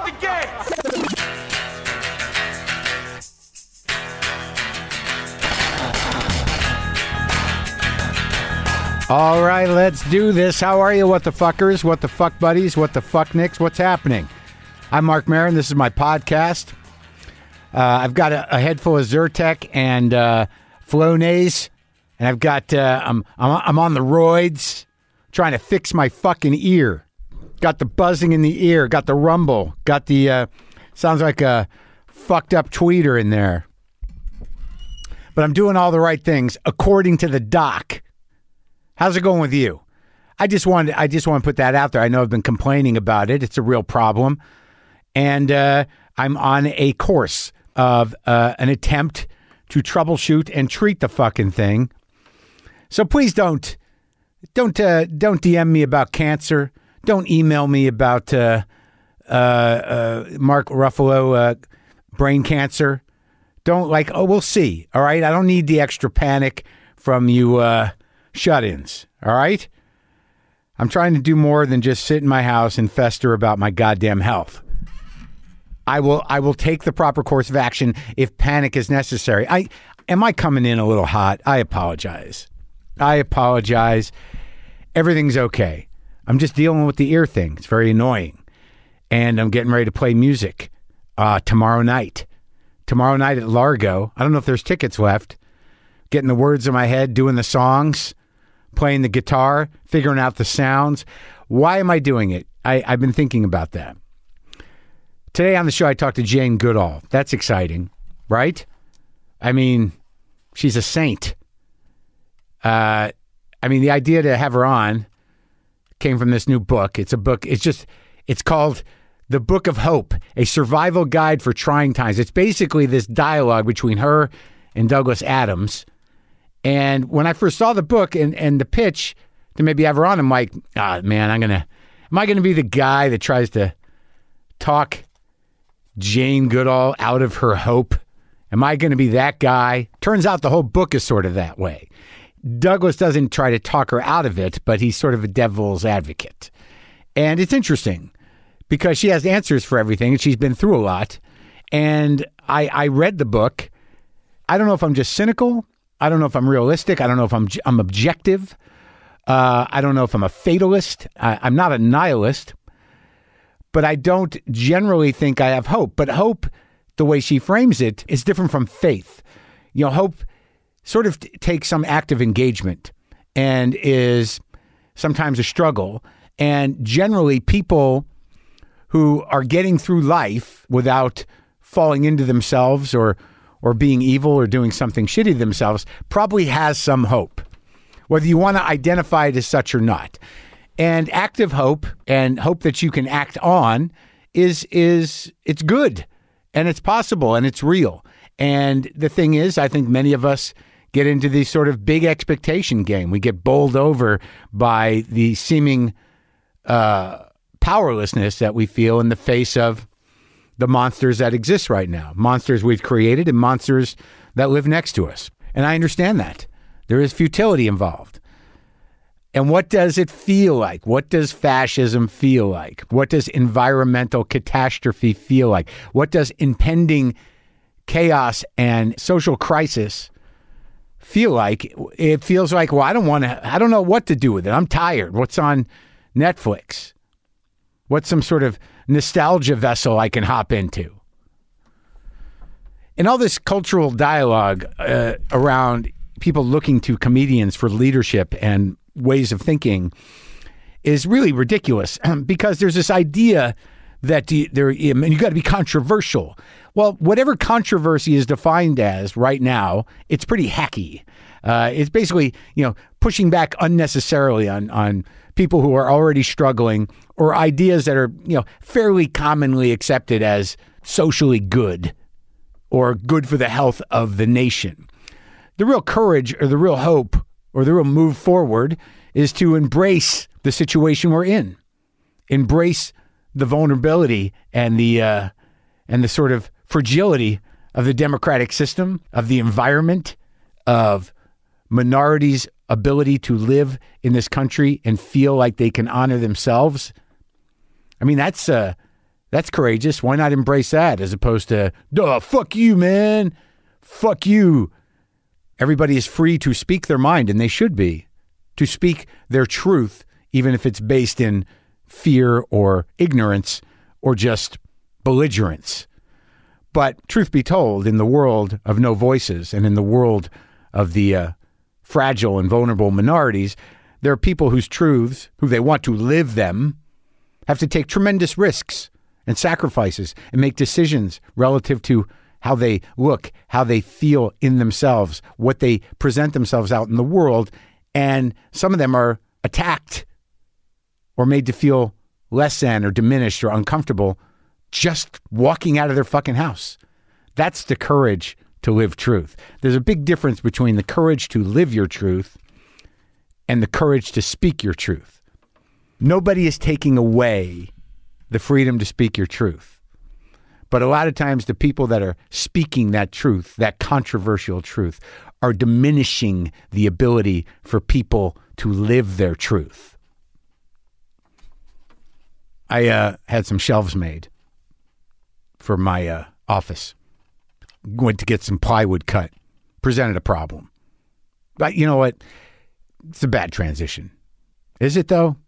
the game. All right, let's do this. How are you, what the fuckers, what the fuck buddies, what the fuck nicks, what's happening? I'm Mark Maron. This is my podcast. I've got a head full of Zyrtec and Flonase, and I've got I'm on the roids, trying to fix my fucking ear. Got the buzzing in the ear, got the rumble, got the sounds like a fucked up tweeter in there. But I'm doing all the right things according to the doc. How's it going with you? I just want to put that out there. I know I've been complaining about it. It's a real problem. And I'm on a course of an attempt to troubleshoot and treat the fucking thing. So please don't DM me about cancer. Don't email me about Mark Ruffalo brain cancer. Don't we'll see. All right. I don't need the extra panic from you shut-ins. All right. I'm trying to do more than just sit in my house and fester about my goddamn health. I will take the proper course of action if panic is necessary. Am I coming in a little hot? I apologize. Everything's okay. I'm just dealing with the ear thing. It's very annoying. And I'm getting ready to play music tomorrow night. Tomorrow night at Largo. I don't know if there's tickets left. Getting the words in my head, doing the songs, playing the guitar, figuring out the sounds. Why am I doing it? I've been thinking about that. Today on the show, I talked to Jane Goodall. That's exciting, right? I mean, she's a saint. The idea to have her on came from this new book. It's a book. It's called The Book of Hope, a survival guide for trying times. It's basically this dialogue between her and Douglas Adams. And when I first saw the book and the pitch to maybe have her on, I'm like, man, am I going to be the guy that tries to talk Jane Goodall out of her hope? Am I going to be that guy? Turns out the whole book is sort of that way. Douglas doesn't try to talk her out of it, but he's sort of a devil's advocate. And it's interesting because she has answers for everything and she's been through a lot. And I read the book. I don't know if I'm just cynical. I don't know if I'm realistic. I don't know if I'm objective. I don't know if I'm a fatalist. I'm not a nihilist. But I don't generally think I have hope. But hope, the way she frames it, is different from faith. Hope sort of takes some active engagement and is sometimes a struggle. And generally, people who are getting through life without falling into themselves or being evil or doing something shitty to themselves probably has some hope, whether you want to identify it as such or not. And active hope and hope that you can act on it's good and it's possible and it's real. And the thing is, I think many of us get into this sort of big expectation game. We get bowled over by the seeming powerlessness that we feel in the face of the monsters that exist right now, monsters we've created and monsters that live next to us. And I understand that. There is futility involved. And what does it feel like? What does fascism feel like? What does environmental catastrophe feel like? What does impending chaos and social crisis feel like? It feels like, well, I don't know what to do with it. I'm tired. What's on Netflix? What's some sort of nostalgia vessel I can hop into? And all this cultural dialogue around people looking to comedians for leadership and ways of thinking is really ridiculous because there's this idea that you got to be controversial. Well, whatever controversy is defined as right now, it's pretty hacky. It's basically, pushing back unnecessarily on people who are already struggling or ideas that are, fairly commonly accepted as socially good or good for the health of the nation. The real courage or the real hope or the real move forward is to embrace the situation we're in, embrace the vulnerability and the sort of fragility of the democratic system, of the environment, of minorities' ability to live in this country and feel like they can honor themselves. I mean, that's That's courageous. Why not embrace that as opposed to, duh, fuck you, man. Fuck you. Everybody is free to speak their mind, and they should be, to speak their truth, even if it's based in fear or ignorance or just belligerence. But truth be told, in the world of no voices and in the world of the fragile and vulnerable minorities, there are people whose truths, who they want to live them, have to take tremendous risks and sacrifices and make decisions relative to how they look, how they feel in themselves, what they present themselves out in the world. And some of them are attacked or made to feel less than or diminished or uncomfortable just walking out of their fucking house. That's the courage to live truth. There's a big difference between the courage to live your truth and the courage to speak your truth. Nobody is taking away the freedom to speak your truth. But a lot of times the people that are speaking that truth, that controversial truth, are diminishing the ability for people to live their truth. I had some shelves made for my office. Went to get some plywood cut. Presented a problem. But you know what? It's a bad transition. Is it though?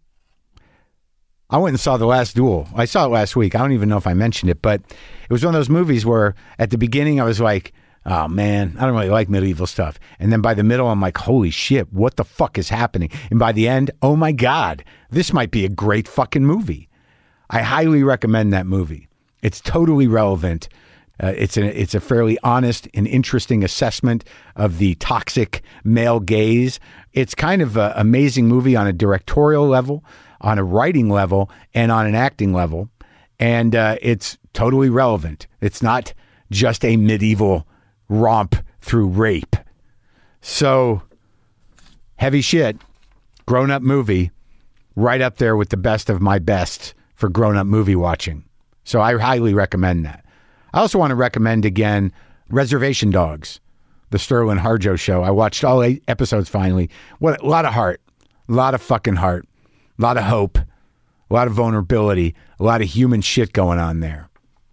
I went and saw The Last Duel. I saw it last week. I don't even know if I mentioned it, but it was one of those movies where at the beginning I was like, oh man, I don't really like medieval stuff. And then by the middle, I'm like, holy shit, what the fuck is happening? And by the end, oh my God, this might be a great fucking movie. I highly recommend that movie. It's totally relevant. It's a fairly honest and interesting assessment of the toxic male gaze. It's kind of an amazing movie on a directorial level, on a writing level, and on an acting level. And it's totally relevant. It's not just a medieval romp through rape. So, heavy shit, grown-up movie, right up there with the best of my best for grown-up movie watching. So I highly recommend that. I also want to recommend again Reservation Dogs, the Sterling Harjo show. I watched all 8 episodes finally. What a lot of heart, a lot of fucking heart, a lot of hope, a lot of vulnerability, a lot of human shit going on there.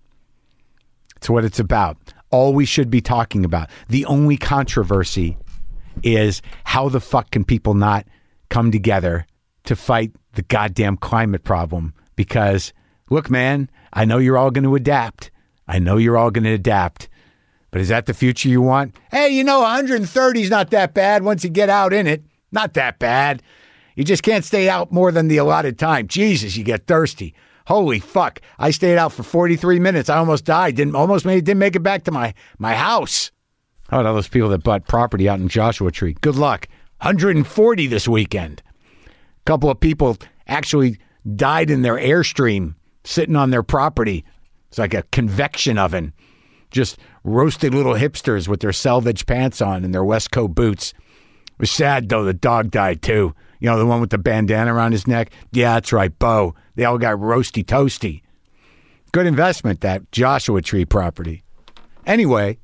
It's what it's about. All we should be talking about. The only controversy is how the fuck can people not come together to fight the goddamn climate problem? Because, look, man, I know you're all going to adapt. I know you're all going to adapt. But is that the future you want? Hey, you know, 130 is not that bad once you get out in it. Not that bad. You just can't stay out more than the allotted time. Jesus, you get thirsty. Holy fuck. I stayed out for 43 minutes. I almost died. Didn't make it back to my house. How about all those people that bought property out in Joshua Tree? Good luck. 140 this weekend. A couple of people actually died in their Airstream sitting on their property. It's like a convection oven. Just roasted little hipsters with their selvage pants on and their Westcoat boots. It was sad, though. The dog died, too. You know, the one with the bandana around his neck? Yeah, that's right, Bo. They all got roasty toasty. Good investment, that Joshua Tree property. Anyway,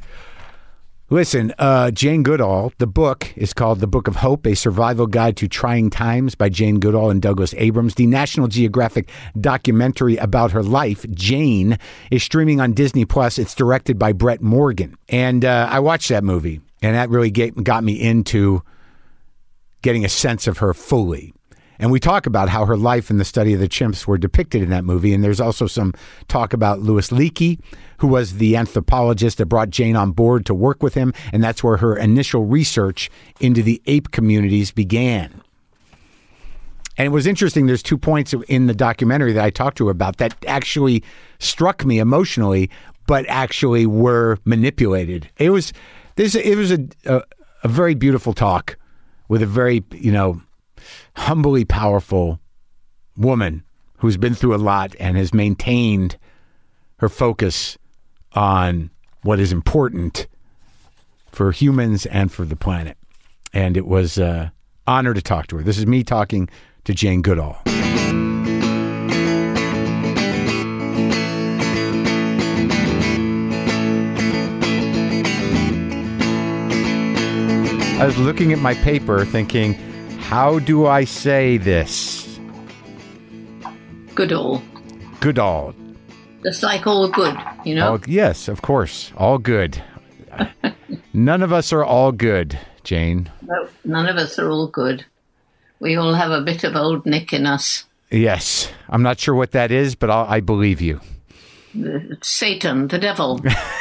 listen, Jane Goodall, the book is called The Book of Hope, A Survival Guide to Trying Times by Jane Goodall and Douglas Abrams. The National Geographic documentary about her life, Jane, is streaming on Disney+. It's directed by Brett Morgan. And I watched that movie, and that really got me into getting a sense of her fully. And we talk about how her life and the study of the chimps were depicted in that movie. And there's also some talk about Louis Leakey, who was the anthropologist that brought Jane on board to work with him. And that's where her initial research into the ape communities began. And it was interesting. There's 2 points in the documentary that I talked to her about that actually struck me emotionally, but actually were manipulated. It was a very beautiful talk with a very, humbly powerful woman who's been through a lot and has maintained her focus on what is important for humans and for the planet. And it was an honor to talk to her. This is me talking to Jane Goodall. I was looking at my paper thinking, how do I say this? Goodall. Goodall. Just like all good, you know? Yes, of course. All good. None of us are all good, Jane. No, none of us are all good. We all have a bit of old Nick in us. Yes. I'm not sure what that is, but I believe you. Satan, the devil.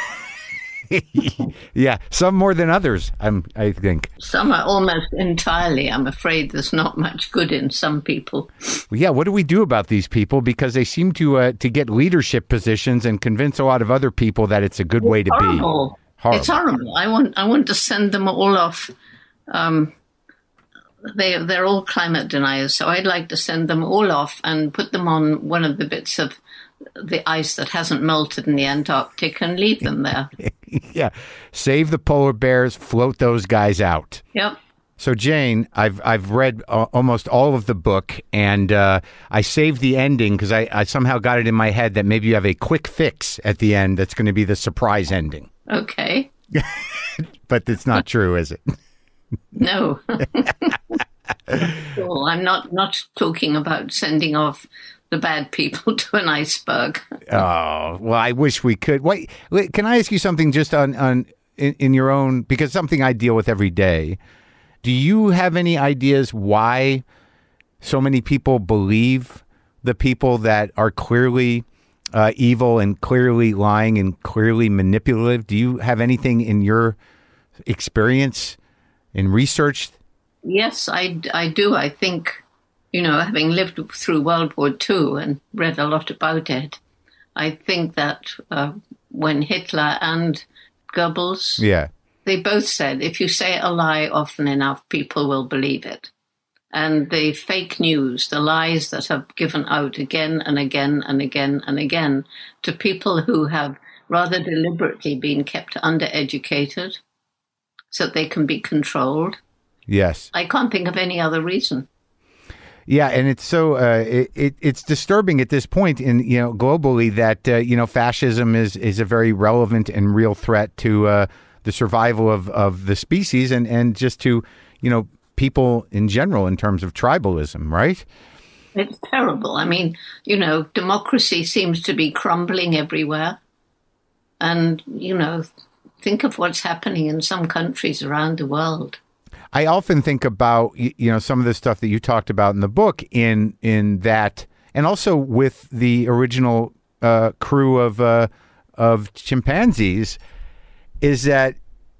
Yeah, some more than others, I think. Some are almost entirely. I'm afraid there's not much good in some people. Yeah, what do we do about these people? Because they seem to get leadership positions and convince a lot of other people that it's a good way to be. Horrible. It's horrible. I want to send them all off. They're all climate deniers, so I'd like to send them all off and put them on one of the bits of the ice that hasn't melted in the Antarctic and leave them there. Yeah. Save the polar bears, float those guys out. Yep. So, Jane, I've read almost all of the book, and I saved the ending because I somehow got it in my head that maybe you have a quick fix at the end that's going to be the surprise ending. Okay. But it's not true, is it? No. Well, I'm not talking about sending off the bad people to an iceberg. Oh, well, I wish we could. Wait, can I ask you something just in your own, because something I deal with every day. Do you have any ideas why so many people believe the people that are clearly evil and clearly lying and clearly manipulative? Do you have anything in your experience in research? Yes, I do. I think, having lived through World War II and read a lot about it, I think that when Hitler and Goebbels, they both said, if you say a lie often enough, people will believe it. And the fake news, the lies that are given out again and again and again and again to people who have rather deliberately been kept undereducated so that they can be controlled. Yes. I can't think of any other reason. Yeah, and it's so it's disturbing at this point in globally that fascism is a very relevant and real threat to the survival of the species and just to people in general in terms of tribalism, right? It's terrible. I mean, democracy seems to be crumbling everywhere, and think of what's happening in some countries around the world. I often think about, some of the stuff that you talked about in the book in that, and also with the original crew of chimpanzees, is that,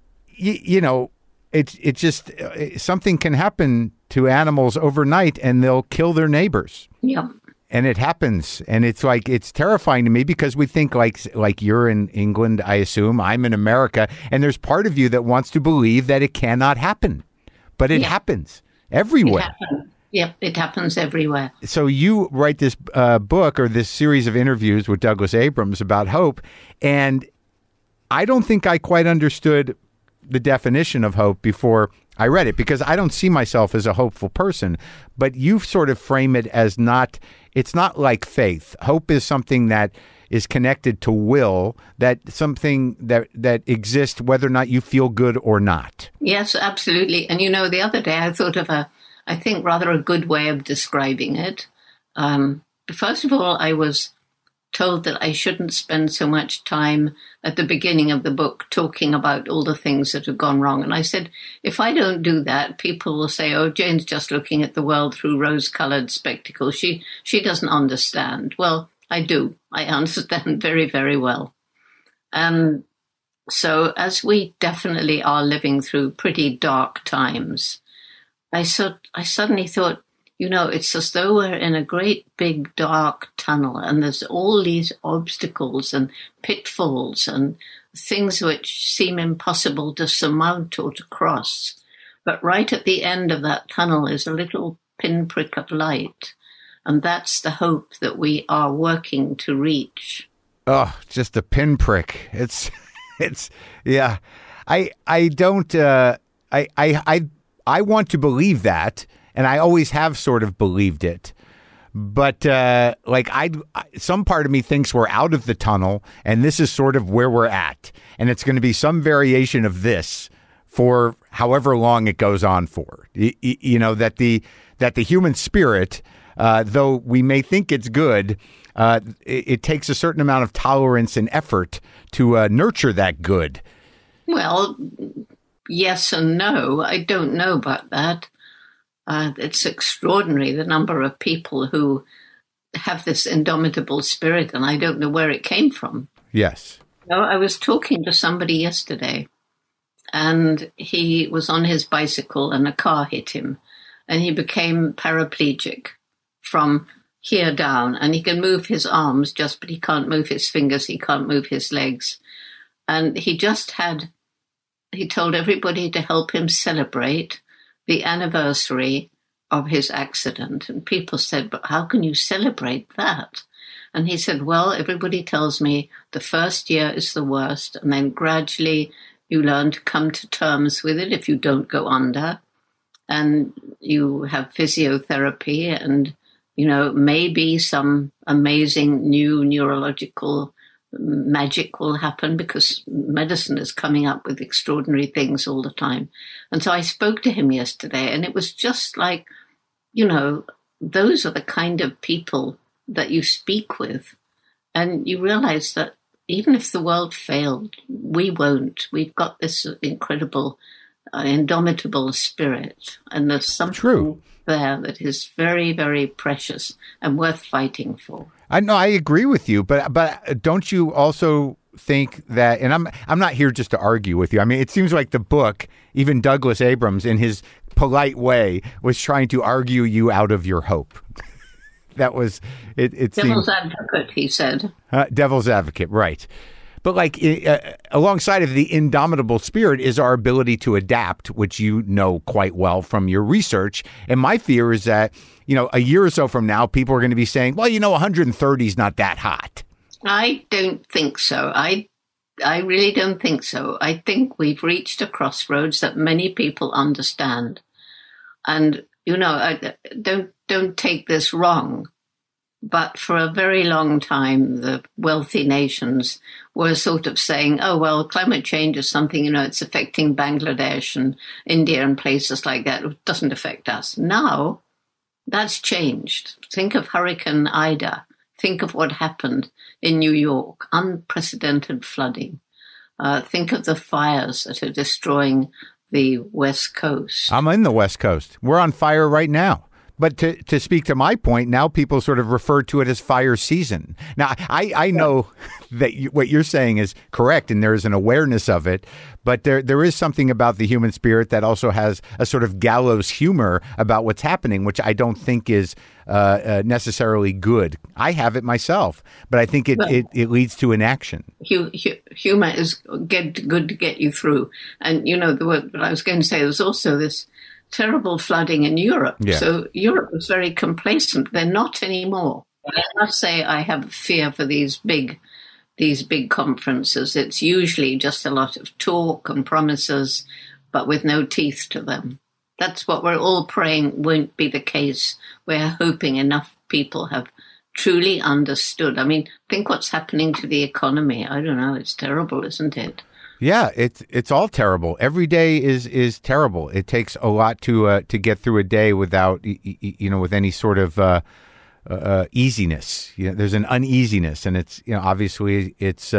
it's just something can happen to animals overnight and they'll kill their neighbors. Yeah. And it happens. And it's terrifying to me because we think like you're in England, I assume, I'm in America, and there's part of you that wants to believe that it cannot happen. But it happens everywhere. It happens everywhere. So you write this book or this series of interviews with Douglas Abrams about hope, and I don't think I quite understood the definition of hope before I read it, because I don't see myself as a hopeful person, but you sort of frame it as it's not like faith. Hope is something that is connected to will, that something that exists whether or not you feel good or not. Yes, absolutely. And the other day I thought of I think rather a good way of describing it. First of all, I was told that I shouldn't spend so much time at the beginning of the book talking about all the things that have gone wrong. And I said, if I don't do that, people will say, oh, Jane's just looking at the world through rose-colored spectacles. She doesn't understand. Well, I do. I understand very, very well. And so as we definitely are living through pretty dark times, I suddenly thought, it's as though we're in a great big dark tunnel and there's all these obstacles and pitfalls and things which seem impossible to surmount or to cross. But right at the end of that tunnel is a little pinprick of light. And that's the hope that we are working to reach. Oh, just a pinprick. It's yeah. I don't, I want to believe that. And I always have sort of believed it. But some part of me thinks we're out of the tunnel and this is sort of where we're at. And it's going to be some variation of this for however long it goes on for. That the human spirit, though we may think it's good, it takes a certain amount of tolerance and effort to nurture that good. Well, yes and no. I don't know about that. It's extraordinary, the number of people who have this indomitable spirit, and I don't know where it came from. Yes. I was talking to somebody yesterday, and he was on his bicycle and a car hit him, and he became paraplegic from here down, and he can move his arms but he can't move his fingers, he can't move his legs. And he told everybody to help him celebrate the anniversary of his accident. And people said, but how can you celebrate that? And he said, well, everybody tells me the first year is the worst, and then gradually you learn to come to terms with it if you don't go under, and you have physiotherapy, and, maybe some amazing new neurological magic will happen, because medicine is coming up with extraordinary things all the time. And so I spoke to him yesterday, and it was just like, those are the kind of people that you speak with, and you realize that even if the world failed, we won't. We've got this incredible, indomitable spirit, and there's something there that is very, very precious and worth fighting for. I know, I agree with you, but don't you also think that? And I'm not here just to argue with you. I mean, it seems like the book, even Douglas Abrams, in his polite way, was trying to argue you out of your hope. That was it. Devil's advocate, he said. Devil's advocate, right? But alongside of the indomitable spirit is our ability to adapt, which you know quite well from your research. And my fear is that, a year or so from now, people are going to be saying, well, 130 is not that hot. I don't think so. I really don't think so. I think we've reached a crossroads that many people understand. And, don't take this wrong, but for a very long time, the wealthy nations were sort of saying, oh, well, climate change is something, it's affecting Bangladesh and India and places like that. It doesn't affect us. Now, that's changed. Think of Hurricane Ida. Think of what happened in New York, unprecedented flooding. Think of the fires that are destroying the West Coast. I'm in the West Coast. We're on fire right now. But to speak to my point, now people sort of refer to it as fire season. Now, I know that what you're saying is correct, and there is an awareness of it. But there is something about the human spirit that also has a sort of gallows humor about what's happening, which I don't think is necessarily good. I have it myself, but I think it leads to inaction. Humor is good to get you through. And, what I was going to say, there's also this terrible flooding in Europe. Yeah. So Europe was very complacent. They're not anymore. I must say I have a fear for these big conferences. It's usually just a lot of talk and promises, but with no teeth to them. That's what we're all praying won't be the case. We're hoping enough people have truly understood. I mean, think what's happening to the economy. I don't know. It's terrible, isn't it? Yeah, it's all terrible. Every day is terrible. It takes a lot to get through a day without with any sort of easiness. There's an uneasiness, and it's obviously it's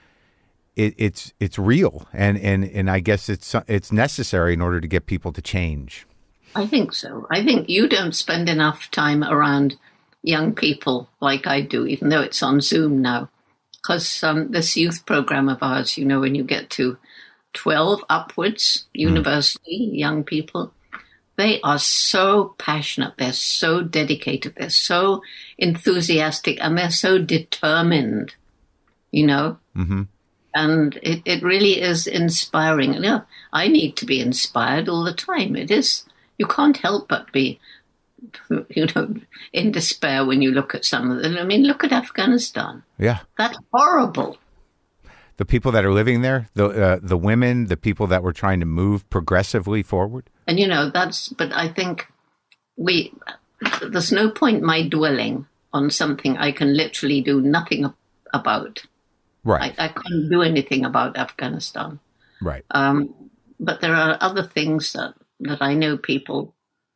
real, and I guess it's necessary in order to get people to change. I think so. I think you don't spend enough time around young people like I do, even though it's on Zoom now. Because this youth program of ours, when you get to 12 upwards, university, young people, they are so passionate, they're so dedicated, they're so enthusiastic, and they're so determined, Mm-hmm. And it really is inspiring. And, I need to be inspired all the time. It is. You can't help but be, in despair when you look at some of them. I mean, look at Afghanistan. Yeah. That's horrible. The people that are living there, the women, the people that were trying to move progressively forward. And, but I think there's no point my dwelling on something I can literally do nothing about. Right. I couldn't do anything about Afghanistan. Right. But there are other things that I know people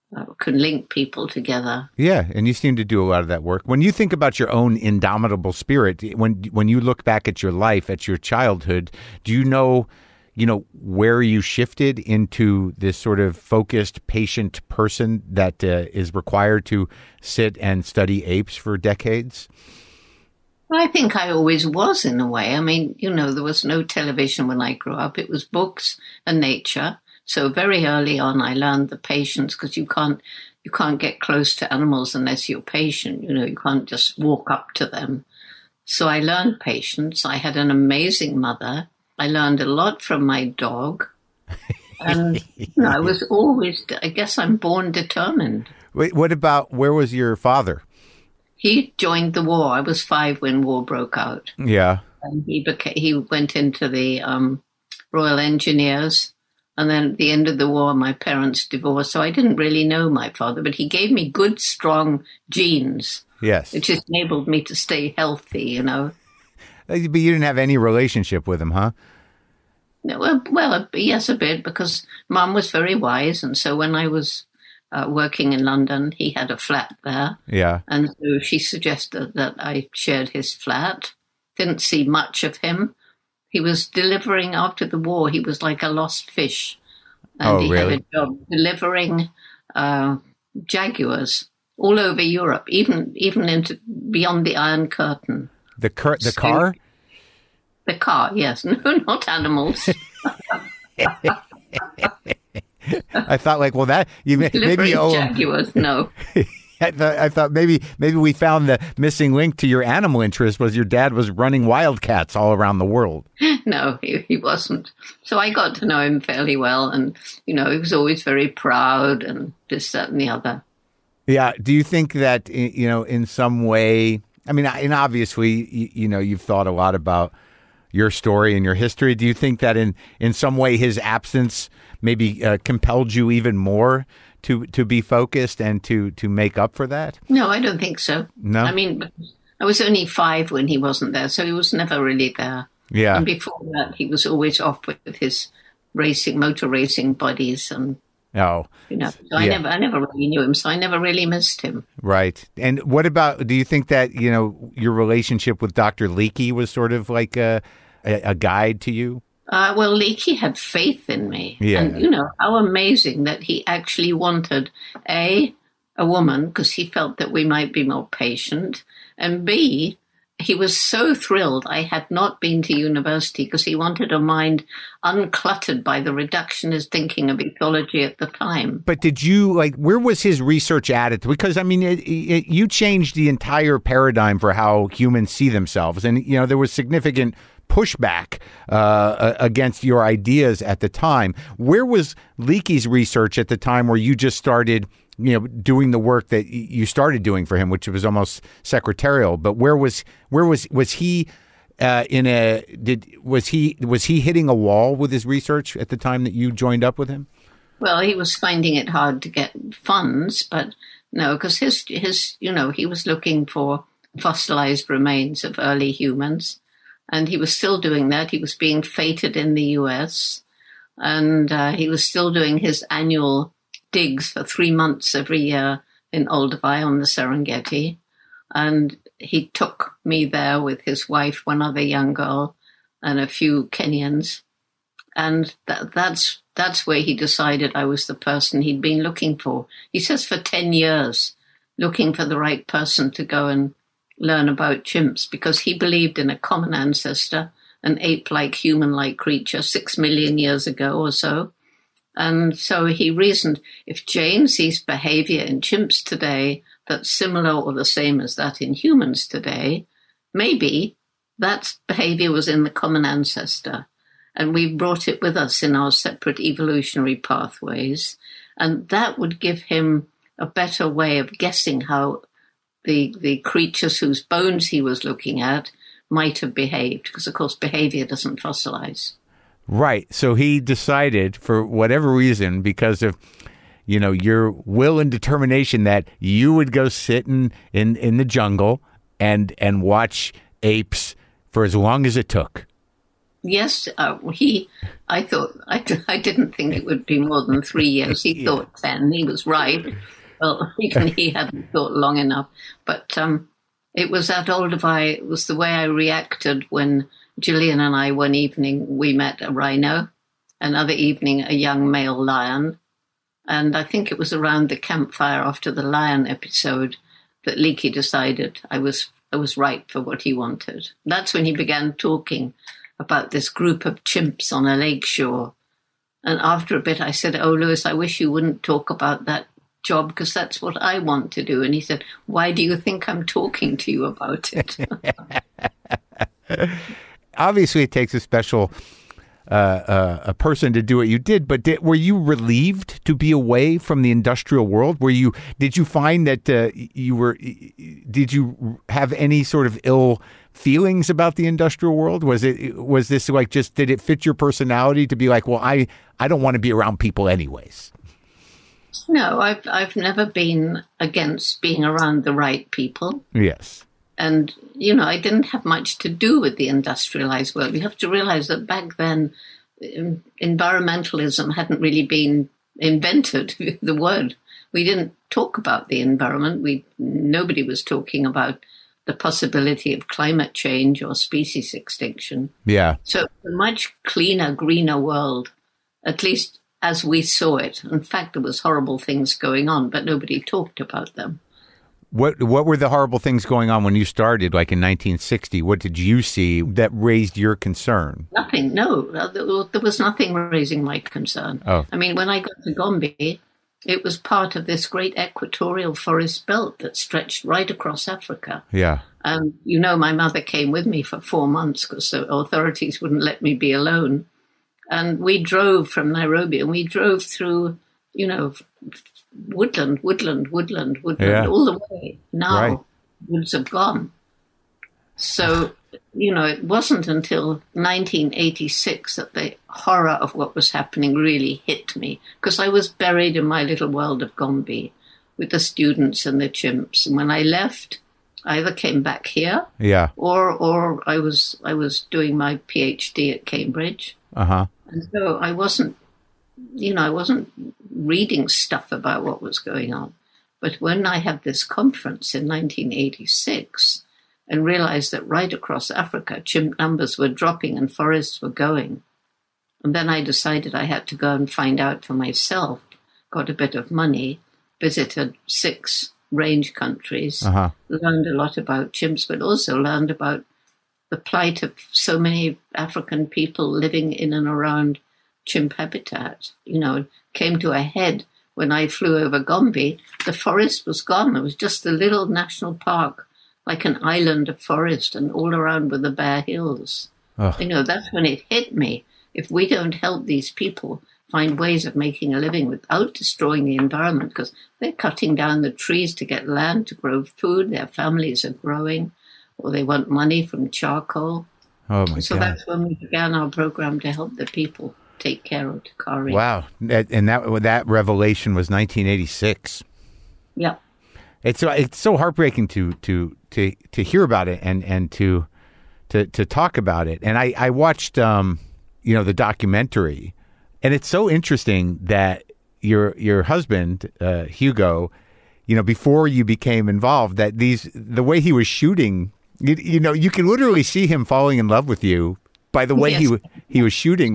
can link people together. Yeah, and you seem to do a lot of that work. When you think about your own indomitable spirit, when you look back at your life, at your childhood, do you know where you shifted into this sort of focused, patient person that is required to sit and study apes for decades? Well, I think I always was in a way. I mean, there was no television when I grew up. It was books and nature. So very early on, I learned the patience, because you can't get close to animals unless you're patient. You can't just walk up to them. So I learned patience. I had an amazing mother. I learned a lot from my dog. And I was always, I guess I'm born determined. Wait, where was your father? He joined the war. I was 5 when war broke out. Yeah. And he went into the Royal Engineers. And then at the end of the war, my parents divorced. So I didn't really know my father, but he gave me good, strong genes. Yes. It just enabled me to stay healthy, But you didn't have any relationship with him, huh? Well, yes, a bit, because Mum was very wise. And so when I was working in London, he had a flat there. Yeah. And so she suggested that I shared his flat. Didn't see much of him. He was delivering after the war. He was like a lost fish. And he really? had a job delivering Jaguars all over Europe, even into beyond the Iron Curtain. The car? The car, yes. No, not animals. I thought, maybe Jaguars. No. I thought maybe we found the missing link to your animal interest was your dad was running wildcats all around the world. No, he wasn't. So I got to know him fairly well, and he was always very proud and this, that, and the other. Yeah. Do you think that in some way? I mean, and obviously, you've thought a lot about your story and your history. Do you think that in some way his absence maybe compelled you even more to be focused and to make up for that? No, I don't think so. No? I mean, I was only 5 when he wasn't there, so he was never really there. Yeah. And before that, he was always off with his motor racing buddies, and so I never really knew him, so I never really missed him. Right. And what about, do you think that, your relationship with Dr. Leakey was sort of like a guide to you? Well, Leakey had faith in me. Yeah. And, how amazing that he actually wanted, A, a woman, because he felt that we might be more patient, and B, he was so thrilled I had not been to university, because he wanted a mind uncluttered by the reductionist thinking of ecology at the time. But did you, where was his research at? Because, I mean, you changed the entire paradigm for how humans see themselves. And, there was significant pushback against your ideas at the time. Where was Leakey's research at the time where you just started, doing the work that you started doing for him, which was almost secretarial? But was he was he hitting a wall with his research at the time that you joined up with him? Well, he was finding it hard to get funds, but no, because his he was looking for fossilized remains of early humans. And he was still doing that. He was being feted in the US. And he was still doing his annual digs for 3 months every year in Olduvai on the Serengeti. And he took me there with his wife, one other young girl, and a few Kenyans. And that's where he decided I was the person he'd been looking for. He says for 10 years, looking for the right person to go and learn about chimps, because he believed in a common ancestor, an ape-like, human-like creature 6 million years ago or so. And so he reasoned, if Jane sees behavior in chimps today that's similar or the same as that in humans today, maybe that behavior was in the common ancestor. And we brought it with us in our separate evolutionary pathways. And that would give him a better way of guessing how the creatures whose bones he was looking at might have behaved, because, of course, behavior doesn't fossilize. Right. So he decided, for whatever reason, because of, your will and determination, that you would go sit in the jungle and watch apes for as long as it took. Yes, I didn't think it would be more than 3 years. He thought 10. He was right. Well, even he hadn't thought long enough. But it was at Olduvai, it was the way I reacted when Gillian and I, one evening, we met a rhino, another evening, a young male lion. And I think it was around the campfire after the lion episode that Leakey decided I was right for what he wanted. That's when he began talking about this group of chimps on a lakeshore. And after a bit, I said, "Oh, Lewis, I wish you wouldn't talk about that job because that's what I want to do." And he said, "Why do you think I'm talking to you about it?" Obviously, it takes a special a person to do what you did, but were you relieved to be away from the industrial world? Did you find that did you have any sort of ill feelings about the industrial world? Was this like, just, did it fit your personality to be like, well, I don't want to be around people anyways? No, I've never been against being around the right people. Yes. And, I didn't have much to do with the industrialized world. You have to realize that back then, environmentalism hadn't really been invented, the word. We didn't talk about the environment. Nobody was talking about the possibility of climate change or species extinction. Yeah. So a much cleaner, greener world, at least as we saw it. In fact, there was horrible things going on, but nobody talked about them. What were the horrible things going on when you started, like in 1960? What did you see that raised your concern? Nothing, no. There was nothing raising my concern. Oh. I mean, when I got to Gombe, it was part of this great equatorial forest belt that stretched right across Africa. Yeah. And, my mother came with me for 4 months because the authorities wouldn't let me be alone. And we drove from Nairobi, and we drove through, woodland, yeah. all the way. Now, right. Woods have gone. So, it wasn't until 1986 that the horror of what was happening really hit me, because I was buried in my little world of Gombe with the students and the chimps. And when I left, I either came back here, yeah, or I was doing my PhD at Cambridge. Uh-huh. And so I wasn't reading stuff about what was going on. But when I had this conference in 1986 and realized that right across Africa, chimp numbers were dropping and forests were going, and then I decided I had to go and find out for myself, got a bit of money, visited 6 range countries, uh-huh. learned a lot about chimps, but also learned about the plight of so many African people living in and around chimp habitat. Came to a head when I flew over Gombe. The forest was gone. There was just a little national park, like an island of forest, and all around were the bare hills. Ugh. That's when it hit me. If we don't help these people find ways of making a living without destroying the environment, because they're cutting down the trees to get land to grow food, their families are growing, or they want money from charcoal. Oh, my So God. that's when we began our program to help the people take care of Takari. Wow. And that revelation was 1986. Yeah. It's so heartbreaking to hear about it and to talk about it. And I watched the documentary, and it's so interesting that your husband Hugo, before you became involved, that the way he was shooting, you can literally see him falling in love with you by the way Yes. he was shooting.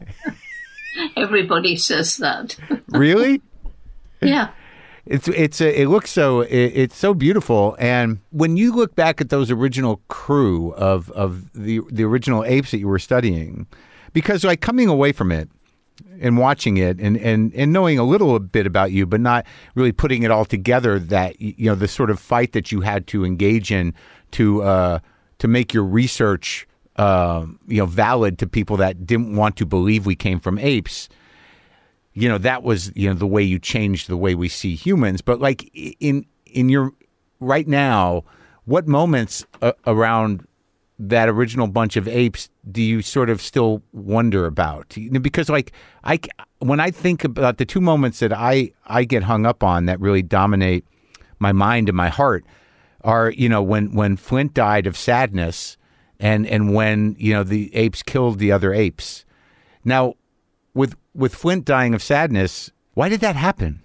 Everybody says that. Really? Yeah. It looks so it's so beautiful. And when you look back at those original crew of the original apes that you were studying, because like coming away from it and watching it and knowing a little bit about you, but not really putting it all together, that the sort of fight that you had to engage in to make your research valid to people that didn't want to believe we came from apes. That was, the way you changed the way we see humans. But like in your right now, what moments around that original bunch of apes do you sort of still wonder about? Because like when I think about the 2 moments that I get hung up on that really dominate my mind and my heart are, when Flint died of sadness and when, the apes killed the other apes. Now, with Flint dying of sadness, why did that happen?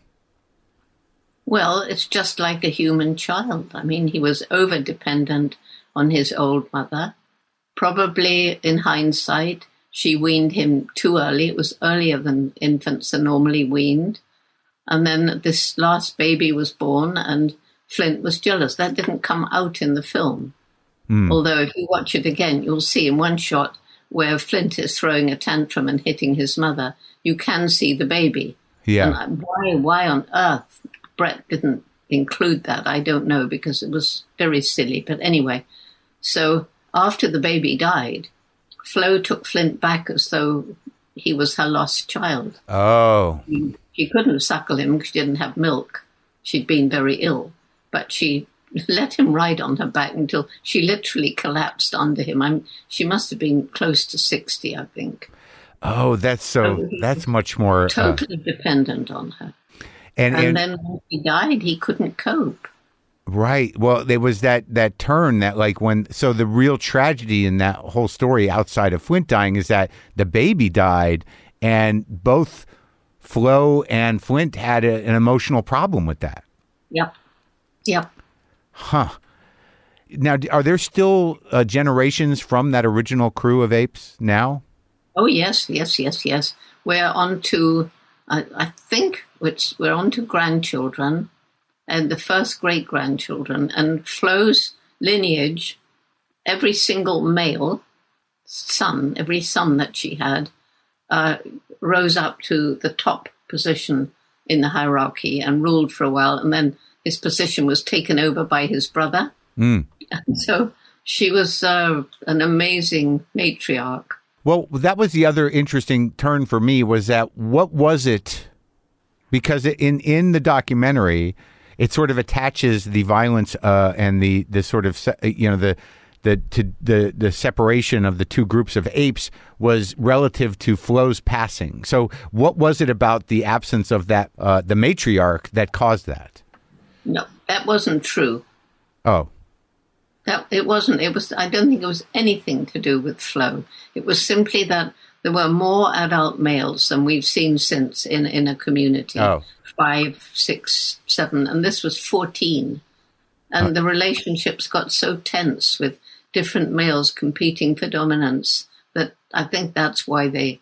Well, it's just like a human child. I mean, he was over-dependent on his old mother. Probably, in hindsight, she weaned him too early. It was earlier than infants are normally weaned. And then this last baby was born, and Flint was jealous. That didn't come out in the film. Although if you watch it again, you'll see in one shot where Flint is throwing a tantrum and hitting his mother, you can see the baby. Yeah. And why on earth Brett didn't include that, I don't know, because it was very silly. But anyway, so after the baby died, Flo took Flint back as though he was her lost child. Oh. She couldn't suckle him because she didn't have milk. She'd been very ill. But she let him ride on her back until she literally collapsed under him. She must have been close to 60, I think. Oh, that's much more... Totally dependent on her. And then when he died, he couldn't cope. Right. Well, there was that turn that so the real tragedy in that whole story outside of Flint dying is that the baby died, and both Flo and Flint had an emotional problem with that. Yep. Huh. Now, are there still generations from that original crew of apes now? Oh, yes. We're on to, I think, we're on to grandchildren and the first great-grandchildren. And Flo's lineage, every single male son, every son that she had, rose up to the top position in the hierarchy and ruled for a while. And then his position was taken over by his brother. And so she was an amazing matriarch. Well, that was the other interesting turn for me, was that what was it? Because in the documentary, it sort of attaches the violence and the sort of, the separation of the two groups of apes was relative to Flo's passing. So what was it about the absence of that, the matriarch, that caused that? No, that wasn't true. Oh. It wasn't. I don't think it was anything to do with Flo. It was simply that there were more adult males than we've seen since in a community. Oh. 5, 6, 7, and this was 14. And the relationships got so tense with different males competing for dominance that I think that's why they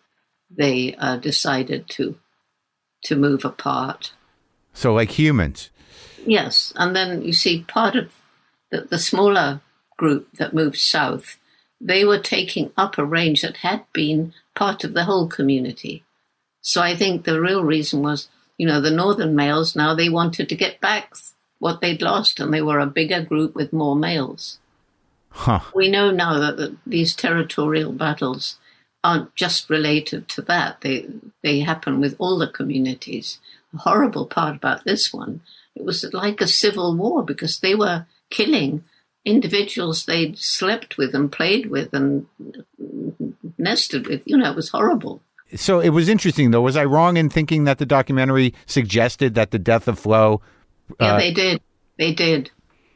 decided to move apart. So like humans. Yes, and then you see part of the smaller group that moved south, they were taking up a range that had been part of the whole community. So I think the real reason was, the northern males, now they wanted to get back what they'd lost, and they were a bigger group with more males. Huh. We know now that these territorial battles aren't just related to that. They happen with all the communities. The horrible part about this one, it was like a civil war because they were killing individuals they'd slept with and played with and nested with. It was horrible. So it was interesting, though. Was I wrong in thinking that the documentary suggested that the death of Flo... Yeah, they did. They did.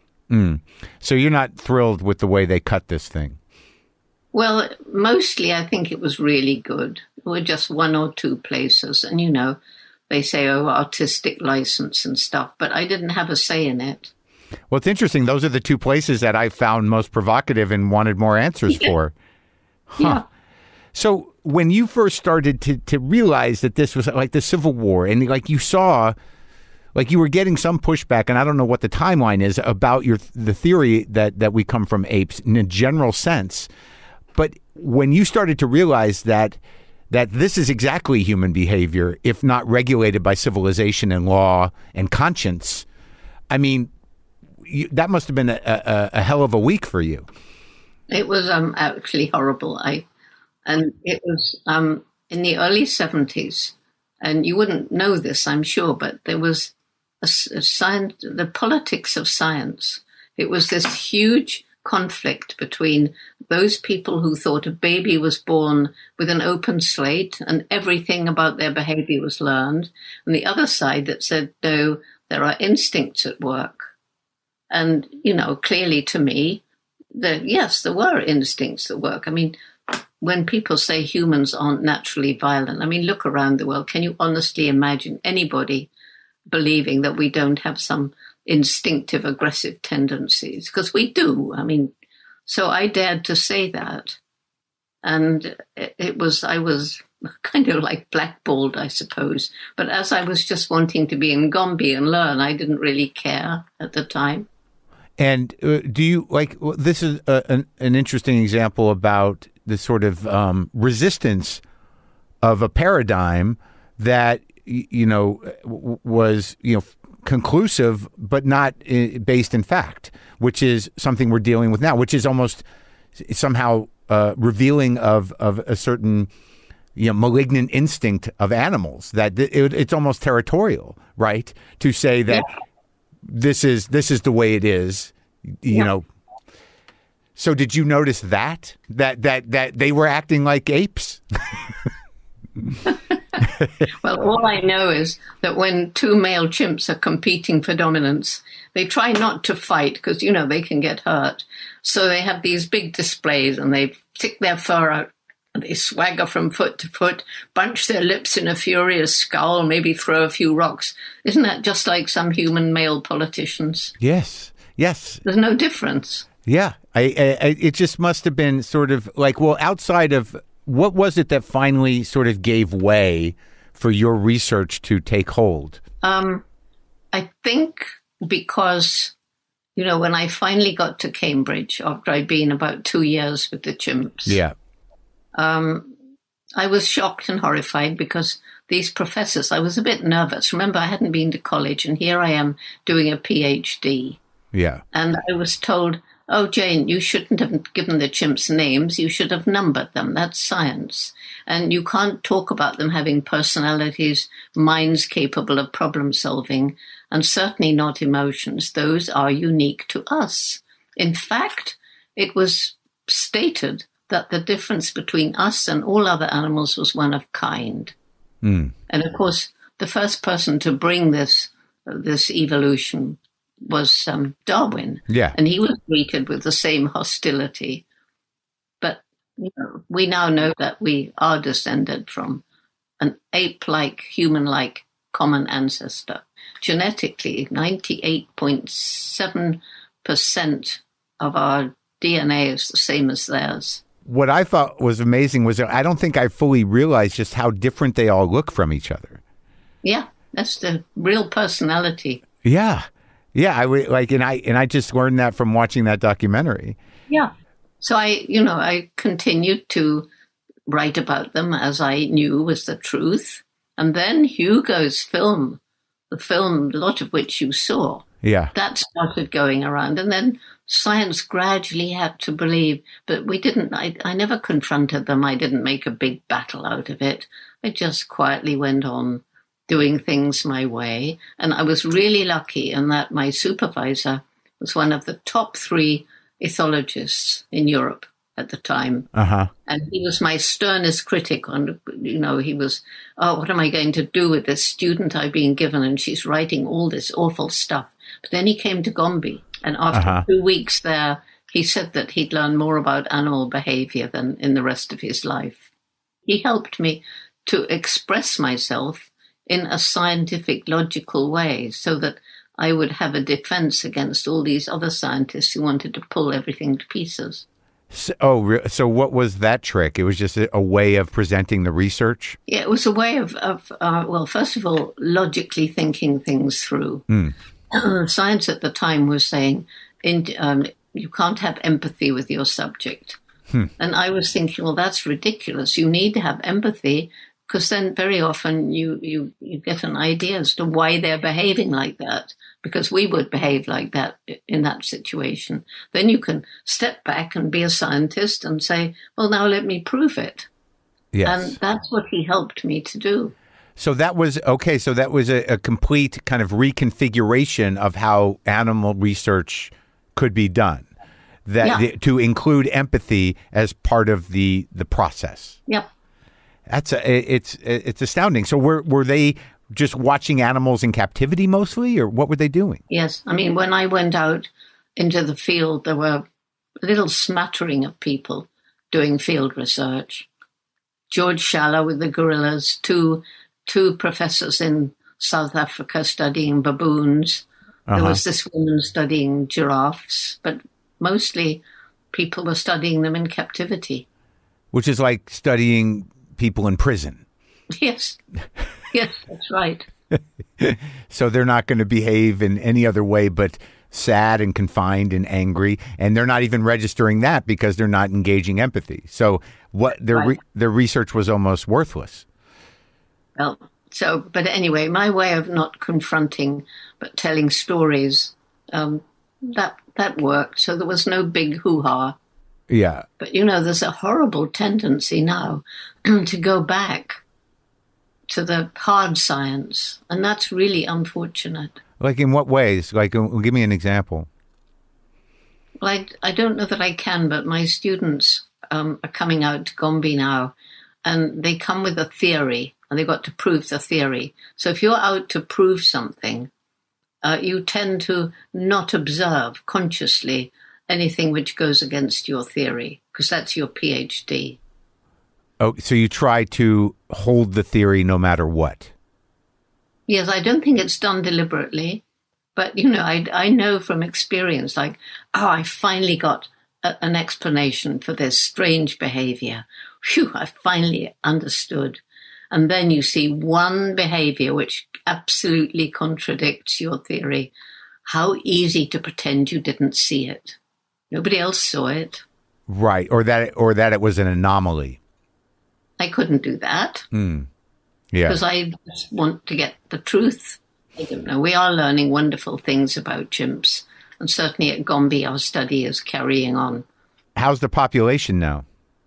So you're not thrilled with the way they cut this thing? Well, mostly I think it was really good. There were just one or two places. And, they say, artistic license and stuff. But I didn't have a say in it. Well, it's interesting. Those are the two places that I found most provocative and wanted more answers for. Huh. Yeah. So when you first started to realize that this was like the Civil War, and like you saw, like you were getting some pushback, and I don't know what the timeline is about the theory that we come from apes in a general sense, but when you started to realize that this is exactly human behavior, if not regulated by civilization and law and conscience, I mean, that must have been a hell of a week for you. It was actually horrible. And it was in the early 70s, and you wouldn't know this, I'm sure, but there was the politics of science. It was this huge conflict between those people who thought a baby was born with an open slate and everything about their behavior was learned, and the other side that said, no, there are instincts at work. And, clearly to me, yes, there were instincts that work. I mean, when people say humans aren't naturally violent, I mean, look around the world. Can you honestly imagine anybody believing that we don't have some instinctive aggressive tendencies? Because we do. I mean, so I dared to say that. And I was kind of like blackballed, I suppose. But as I was just wanting to be in Gombe and learn, I didn't really care at the time. And do you this is an interesting example about the sort of resistance of a paradigm that, was, conclusive, but not based in fact, which is something we're dealing with now, which is almost somehow revealing of a certain, malignant instinct of animals, that it's almost territorial, right? To say that this is the way it is, So did you notice that they were acting like apes? Well, all I know is that when two male chimps are competing for dominance, they try not to fight because, they can get hurt. So they have these big displays and they stick their fur out and they swagger from foot to foot, bunch their lips in a furious scowl, maybe throw a few rocks. Isn't that just like some human male politicians? Yes. There's no difference. Yeah. It just must have been sort of like, well, outside of, what was it that finally sort of gave way for your research to take hold? I think because, when I finally got to Cambridge, after I'd been about 2 years with the chimps, I was shocked and horrified because these professors, I was a bit nervous. Remember, I hadn't been to college, and here I am doing a PhD. Yeah. And I was told, oh, Jane, you shouldn't have given the chimps names. You should have numbered them. That's science. And you can't talk about them having personalities, minds capable of problem solving, and certainly not emotions. Those are unique to us. In fact, it was stated that the difference between us and all other animals was one of kind. And of course, the first person to bring this evolution was Darwin. Yeah. And he was greeted with the same hostility. But we now know that we are descended from an ape-like, human-like common ancestor. Genetically, 98.7% of our DNA is the same as theirs. What I thought was amazing was that I don't think I fully realized just how different they all look from each other. Yeah, that's the real personality. Yeah. Yeah, I just learned that from watching that documentary. Yeah. So I continued to write about them as I knew was the truth. And then Hugo's film, a lot of which you saw, that started going around. And then science gradually had to believe, but we didn't, I never confronted them. I didn't make a big battle out of it. I just quietly went on doing things my way. And I was really lucky in that my supervisor was one of the top 3 ethologists in Europe at the time. And he was my sternest critic on, he was, what am I going to do with this student I've been given? And she's writing all this awful stuff. But then he came to Gombe. And after 2 weeks there, he said that he'd learned more about animal behavior than in the rest of his life. He helped me to express myself in a scientific, logical way so that I would have a defense against all these other scientists who wanted to pull everything to pieces. So what was that trick? It was just a way of presenting the research? Yeah, it was a way of well, first of all, logically thinking things through. Science at the time was saying you can't have empathy with your subject. And I was thinking, well, that's ridiculous. You need to have empathy because then very often you get an idea as to why they're behaving like that, because we would behave like that in that situation. Then you can step back and be a scientist and say, well, now let me prove it. Yes. And that's what he helped me to do. So that was, okay, so that was a complete kind of reconfiguration of how animal research could be done, to include empathy as part of the process. Yep. It's astounding. So were they just watching animals in captivity mostly, or what were they doing? Yes. I mean, when I went out into the field, there were a little smattering of people doing field research. George Schaller with the gorillas, two professors in South Africa studying baboons. There was this woman studying giraffes, but mostly people were studying them in captivity. Which is like studying people in prison. Yes. Yes, that's right. So they're not going to behave in any other way but sad and confined and angry. And they're not even registering that because they're not engaging empathy. So what their research was almost worthless. Well, but anyway, my way of not confronting but telling stories, that worked. So there was no big hoo-ha. Yeah. But, there's a horrible tendency now to go back to the hard science. And that's really unfortunate. Like in what ways? Like, give me an example. Well, I don't know that I can, but my students are coming out to Gombe now, and they come with a theory, and they've got to prove the theory. So if you're out to prove something, you tend to not observe consciously anything which goes against your theory, because that's your PhD. Oh, so you try to hold the theory no matter what? Yes, I don't think it's done deliberately, but, I know from experience, like, I finally got an explanation for this strange behavior. Phew, I finally understood. And then you see one behavior which absolutely contradicts your theory. How easy to pretend you didn't see it. Nobody else saw it. Right, or that it was an anomaly. I couldn't do that. Yeah. Because I just want to get the truth. I don't know. We are learning wonderful things about chimps. And certainly at Gombe, our study is carrying on. How's the population now?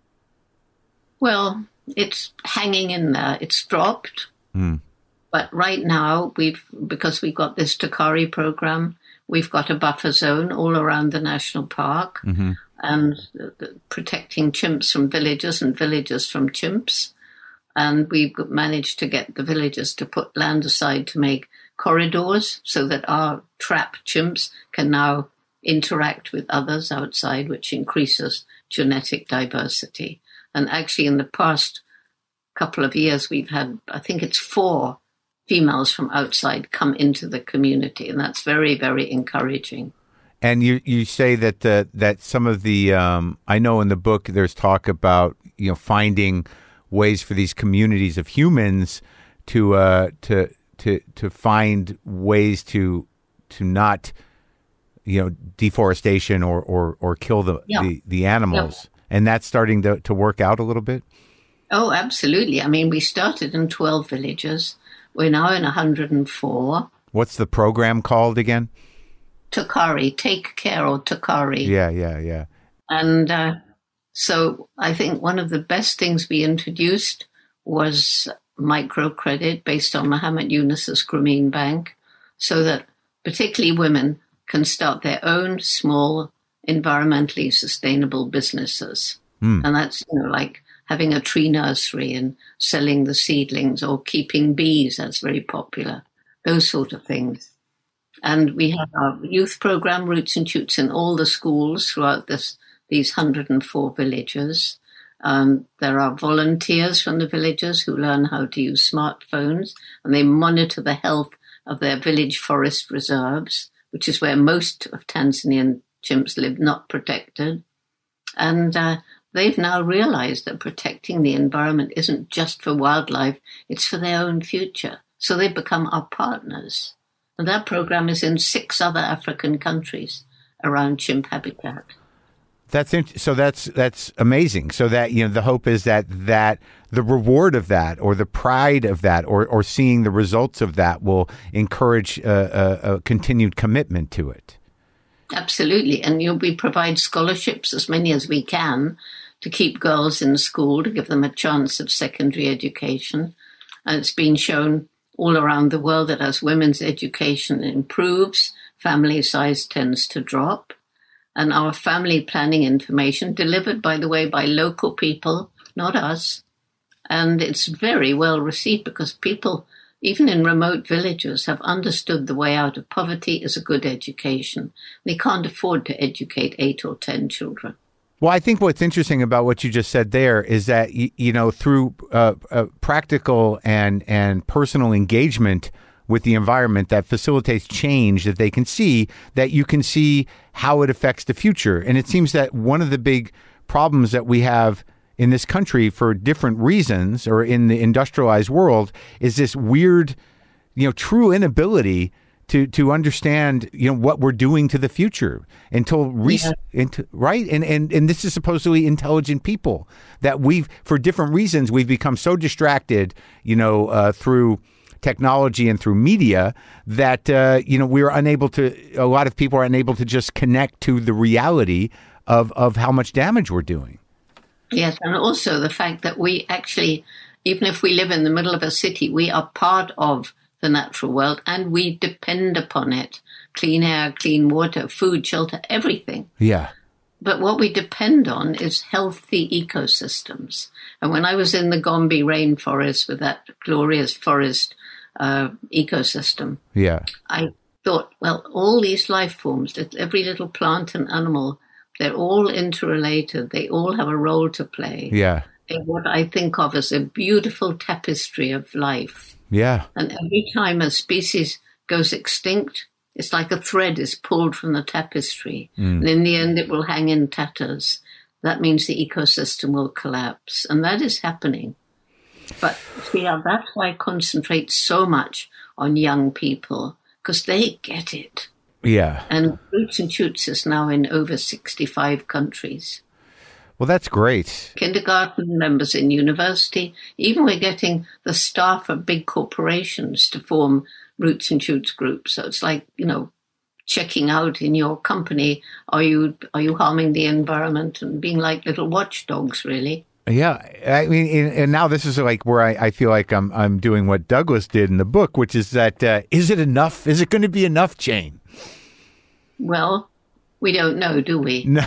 Well, it's hanging in there. It's dropped. But right now, because we've got this Takari program, we've got a buffer zone all around the national park. And protecting chimps from villagers and villagers from chimps. And we've managed to get the villagers to put land aside to make corridors so that our trap chimps can now interact with others outside, which increases genetic diversity. And actually, in the past couple of years, we've had, I think it's 4 females from outside come into the community. And that's very, very encouraging. And you say that some of the I know in the book there's talk about finding ways for these communities of humans to find ways to not deforestation or kill the animals, and that's starting to work out a little bit. Oh, absolutely. I mean, we started in 12 villages. We're now in 104. What's the program called again? Takari, Take Care, or Takari. Yeah. And so I think one of the best things we introduced was microcredit based on Muhammad Yunus's Grameen Bank, so that particularly women can start their own small, environmentally sustainable businesses. And that's like having a tree nursery and selling the seedlings, or keeping bees. That's very popular. Those sort of things. And we have our youth program, Roots and Shoots, in all the schools throughout these 104 villages. There are volunteers from the villages who learn how to use smartphones, and they monitor the health of their village forest reserves, which is where most of Tanzanian chimps live, not protected. And they've now realized that protecting the environment isn't just for wildlife, it's for their own future. So they've become our partners. And that program is in 6 other African countries around chimp habitat. That's amazing. So that the hope is that the reward of that, or the pride of that, or seeing the results of that will encourage a continued commitment to it. Absolutely, and we provide scholarships, as many as we can, to keep girls in school, to give them a chance of secondary education. And it's been shown all around the world that as women's education improves, family size tends to drop. And our family planning information, delivered, by the way, by local people, not us. And it's very well received because people even in remote villages, have understood the way out of poverty is a good education. They can't afford to educate 8 or 10 children. Well, I think what's interesting about what you just said there is that, through practical and personal engagement with the environment that facilitates change, that they can see, that you can see how it affects the future. And it seems that one of the big problems that we have in this country for different reasons, or in the industrialized world, is this weird, true inability to understand, what we're doing to the future right. And this is supposedly intelligent people that for different reasons, we've become so distracted, through technology and through media that, a lot of people are unable to just connect to the reality of how much damage we're doing. Yes. And also the fact that we actually, even if we live in the middle of a city, we are part of the natural world, and we depend upon it. Clean air, clean water, food, shelter, everything. Yeah. But what we depend on is healthy ecosystems. And when I was in the Gombe rainforest with that glorious forest ecosystem, I thought, well, all these life forms, every little plant and animal, they're all interrelated. They all have a role to play. Yeah. In what I think of as a beautiful tapestry of life. Yeah. And every time a species goes extinct, it's like a thread is pulled from the tapestry. And in the end, it will hang in tatters. That means the ecosystem will collapse. And that is happening. But see, that's why I concentrate so much on young people, because they get it. Yeah. And Roots and Shoots is now in over 65 countries. Well, that's great. Kindergarten members in university. Even we're getting the staff of big corporations to form Roots and Shoots groups. So it's like, checking out in your company, are you harming the environment, and being like little watchdogs, really. Yeah. I mean, and now this is like where I feel like I'm doing what Douglas did in the book, which is that, is it enough? Is it going to be enough, Jane? Well, we don't know, do we? No.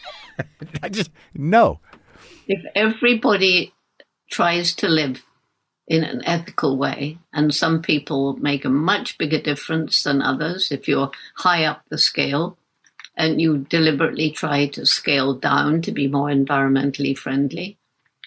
No. If everybody tries to live in an ethical way, and some people make a much bigger difference than others, if you're high up the scale and you deliberately try to scale down to be more environmentally friendly,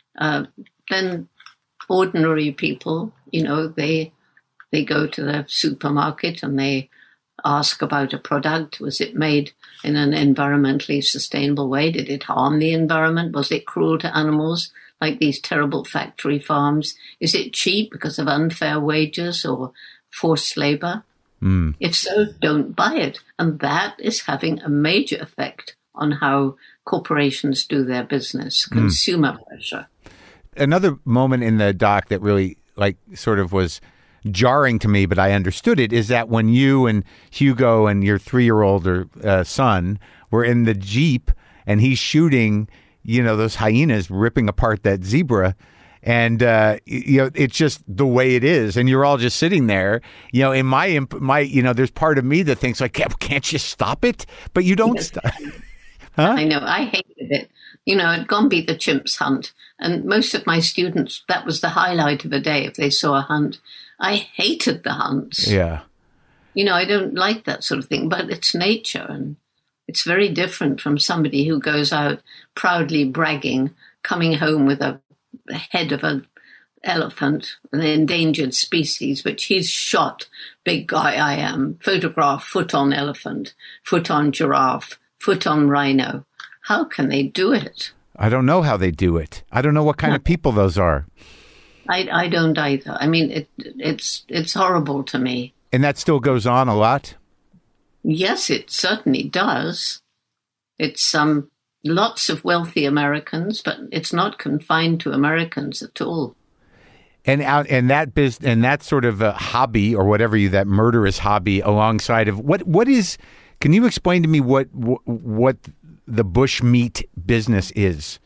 then ordinary people, they go to the supermarket and they ask about a product. Was it made in an environmentally sustainable way? Did it harm the environment? Was it cruel to animals, like these terrible factory farms? Is it cheap because of unfair wages or forced labor? If so, don't buy it. And that is having a major effect on how corporations do their business, consumer pressure. Another moment in the doc that really sort of was jarring to me, but I understood it, is that when you and Hugo and your 3-year-old son were in the Jeep and he's shooting, those hyenas ripping apart that zebra, and it's just the way it is, and you're all just sitting there. In my there's part of me that thinks like, can't you stop it? But you don't stop. Huh? I know. I hated it. At Gombe, the chimps hunt, and most of my students, that was the highlight of a day if they saw a hunt. I hated the hunts. Yeah. I don't like that sort of thing, but it's nature, and it's very different from somebody who goes out proudly bragging, coming home with the head of an elephant, an endangered species, which he's shot. Big guy I am. Photograph, foot on elephant, foot on giraffe, foot on rhino. How can they do it? I don't know how they do it. I don't know what kind of people those are. I don't either. I mean, it's horrible to me. And that still goes on a lot? Yes, it certainly does. It's lots of wealthy Americans, but it's not confined to Americans at all. And that sort of a hobby, or whatever that murderous hobby, alongside of what is? Can you explain to me what the bushmeat business is?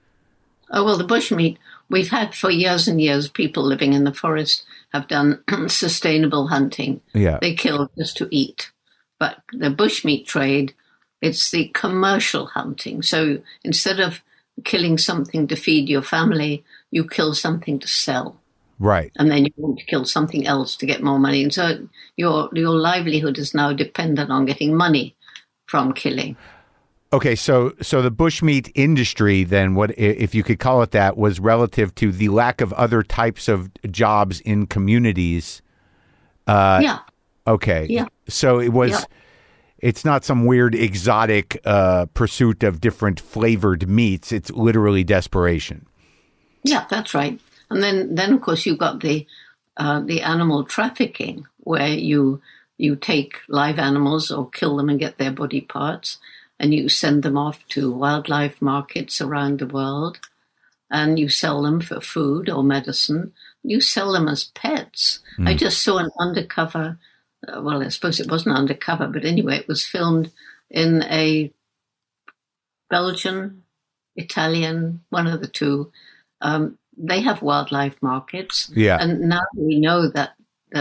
Oh, well, the bushmeat, we've had for years and years, people living in the forest have done sustainable hunting. Yeah. They kill just to eat. But the bushmeat trade, it's the commercial hunting. So instead of killing something to feed your family, you kill something to sell. Right. And then you want to kill something else to get more money. And so your livelihood is now dependent on getting money from killing. Okay, so the bushmeat industry, then, what if you could call it that, was relative to the lack of other types of jobs in communities. Yeah. Okay. Yeah. So it was. Yeah. It's not some weird exotic pursuit of different flavored meats. It's literally desperation. Yeah, that's right. And then of course you've got the animal trafficking, where you take live animals or kill them and get their body parts, and you send them off to wildlife markets around the world, and you sell them for food or medicine. You sell them as pets. I just saw an undercover. Well, I suppose it wasn't undercover, but anyway, it was filmed in a Belgian, Italian, one of the two. They have wildlife markets. Yeah. And now we know that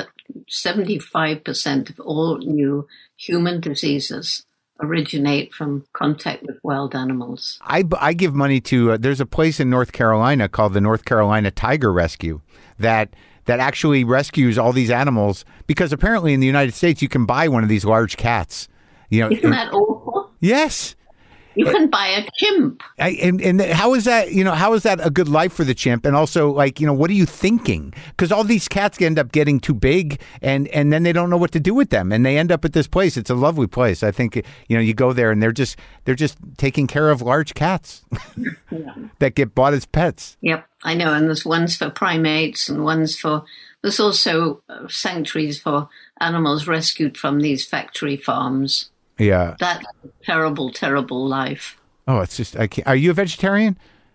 75% of all new human diseases originate from contact with wild animals. I give money to, there's a place in North Carolina called the North Carolina Tiger Rescue that actually rescues all these animals, because apparently in the United States you can buy one of these large cats. Isn't that awful? Yes. You can buy a chimp. And how is that, how is that a good life for the chimp? And also, what are you thinking? Because all these cats end up getting too big, and then they don't know what to do with them. And they end up at this place. It's a lovely place. I think, you go there and they're just taking care of large cats that get bought as pets. Yep, I know. And there's ones for primates and there's also sanctuaries for animals rescued from these factory farms. Yeah. That's a terrible, terrible life. Oh, it's just, I can't. Are you a vegetarian?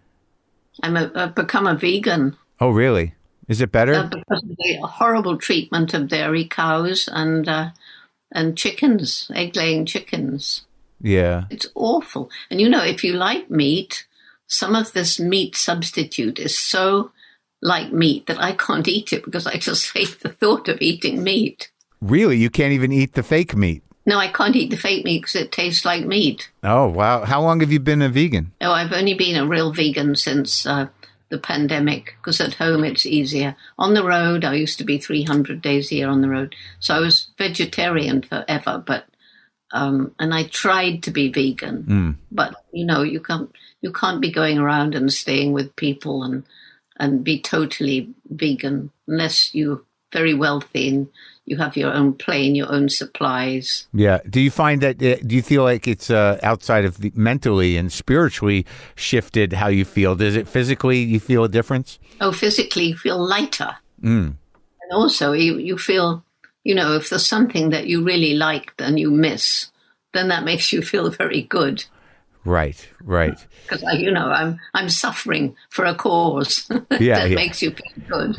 I've become a vegan. Oh, really? Is it better? Because of the horrible treatment of dairy cows and chickens, egg-laying chickens. Yeah. It's awful. And, if you like meat, some of this meat substitute is so like meat that I can't eat it because I just hate the thought of eating meat. Really? You can't even eat the fake meat? No, I can't eat the fake meat because it tastes like meat. Oh, wow. How long have you been a vegan? Oh, I've only been a real vegan since the pandemic, because at home it's easier. On the road, I used to be 300 days a year on the road. So I was vegetarian forever, but and I tried to be vegan. But, you can't be going around and staying with people and be totally vegan unless you're very wealthy and you have your own plane, your own supplies. Yeah. Do you find that, do you feel like it's outside of mentally and spiritually shifted how you feel? Does it physically, you feel a difference? Oh, physically you feel lighter. And also you feel, if there's something that you really like and you miss, then that makes you feel very good. Right. Because I'm suffering for a cause that makes you feel good.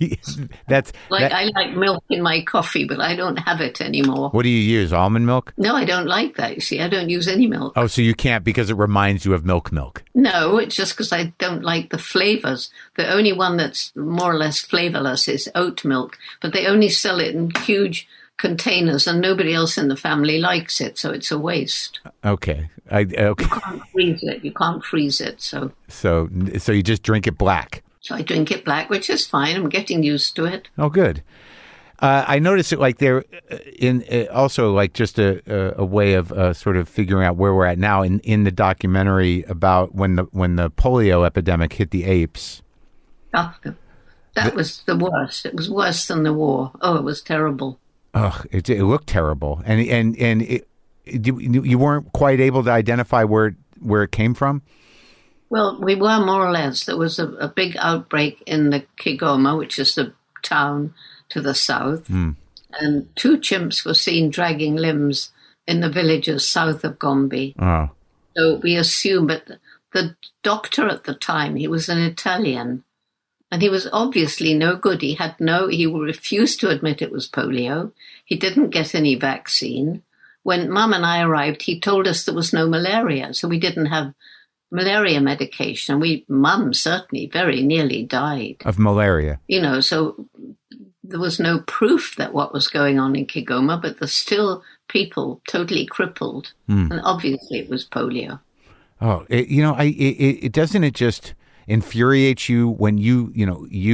I like milk in my coffee, but I don't have it anymore. What do you use? Almond milk? No, I don't like that. You see, I don't use any milk. Oh, so you can't because it reminds you of milk. No, it's just because I don't like the flavors. The only one that's more or less flavorless is oat milk, but they only sell it in huge containers and nobody else in the family likes it, so it's a waste. Okay. You can't freeze it. So you just drink it black. So I drink it black, which is fine. I'm getting used to it. Oh, good. I noticed it like there in also like just a way of sort of figuring out where we're at now in the documentary about when the polio epidemic hit the apes. That was the worst. It was worse than the war. Oh, it was terrible. Oh, it looked terrible, and you weren't quite able to identify where it came from. Well, we were more or less. There was a big outbreak in the Kigoma, which is the town to the south, and 2 chimps were seen dragging limbs in the villages south of Gombe. Oh. So we assume, but the doctor at the time, he was an Italian. And he was obviously no good. He refused to admit it was polio. He didn't get any vaccine. When Mum and I arrived, he told us there was no malaria. So we didn't have malaria medication. Mum certainly very nearly died. Of malaria. So there was no proof that what was going on in Kigoma, but there's still people totally crippled. And obviously it was polio. Oh, doesn't it just infuriates you when you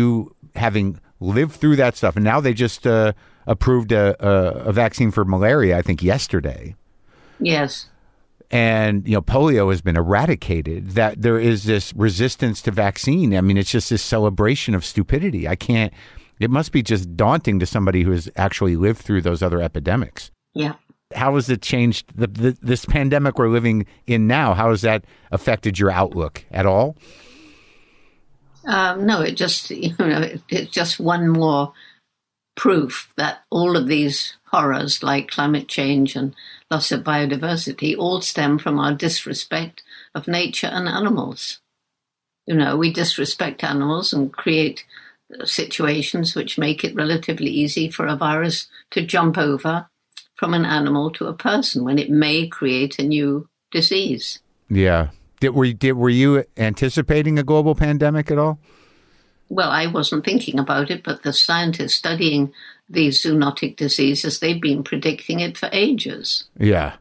having lived through that stuff, and now they just approved a vaccine for malaria, I think yesterday. Yes. And, polio has been eradicated, that there is this resistance to vaccine. I mean, it's just this celebration of stupidity. It must be just daunting to somebody who has actually lived through those other epidemics. Yeah. How has it changed this pandemic we're living in now? How has that affected your outlook at all? No, it just, it's just one more proof that all of these horrors like climate change and loss of biodiversity all stem from our disrespect of nature and animals. We disrespect animals and create situations which make it relatively easy for a virus to jump over from an animal to a person when it may create a new disease. Yeah. Were you anticipating a global pandemic at all? Well, I wasn't thinking about it, but the scientists studying these zoonotic diseases, they've been predicting it for ages. Yeah.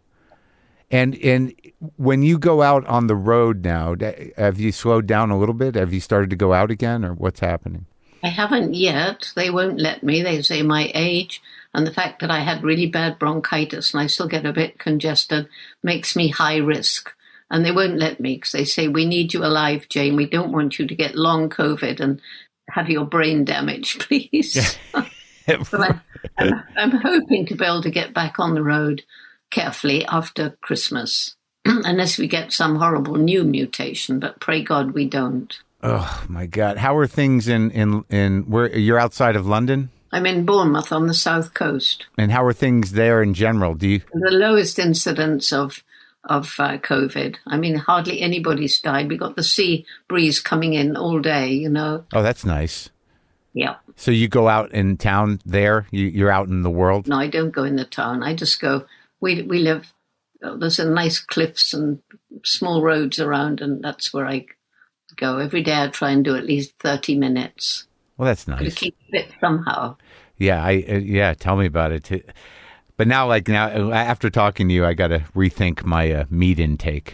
And when you go out on the road now, have you slowed down a little bit? Have you started to go out again, or what's happening? I haven't yet. They won't let me. They say my age and the fact that I had really bad bronchitis and I still get a bit congested makes me high risk. And they won't let me because they say, we need you alive, Jane. We don't want you to get long COVID and have your brain damaged, please. But I'm hoping to be able to get back on the road carefully after Christmas, unless we get some horrible new mutation. But pray God we don't. Oh, my God. How are things in where you're outside of London? I'm in Bournemouth on the south coast. And how are things there in general? The lowest incidence of COVID. I mean, hardly anybody's died. We got the sea breeze coming in all day, Oh, that's nice. Yeah. So you go out in town there? You're out in the world? No, I don't go in the town. I just go. We live. There's a nice cliffs and small roads around, and that's where I go. Every day I try and do at least 30 minutes. Well, that's nice. To keep fit somehow. Yeah, tell me about it. But now after talking to you, I got to rethink my meat intake.